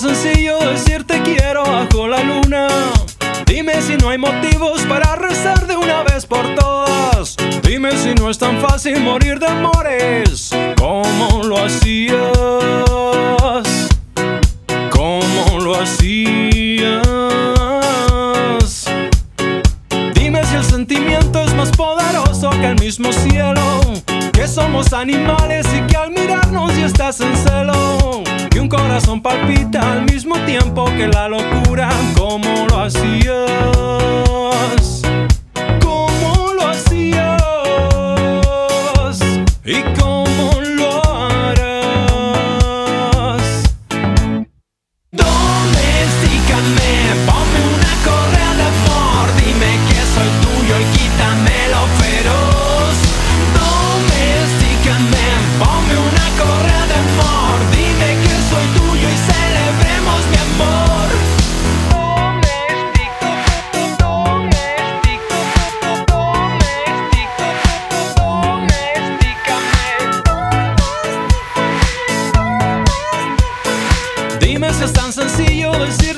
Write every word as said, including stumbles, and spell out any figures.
sencillo decir te quiero bajo la luna. Dime si no hay motivos para rezar de una vez por todas. Dime si no es tan fácil morir de amores como lo hacías, como lo hacías. Dime si el sentimiento es más poderoso que el mismo cielo, que somos animales y que al mirarnos ya estás en celo, y un corazón palpita al mismo tiempo que la locura. ¿Cómo lo hacías? ¿Cómo lo hacías? ¿Y cómo lo harás? Domésticame, ponme una correa de amor. Dime que soy tuyo y quítame lo feroz. Domésticame, ponme una correa de amor. Dime que soy tuyo y celebremos mi amor. Doméstico, doméstico, doméstico, domésticame. Dime si es tan sencillo decir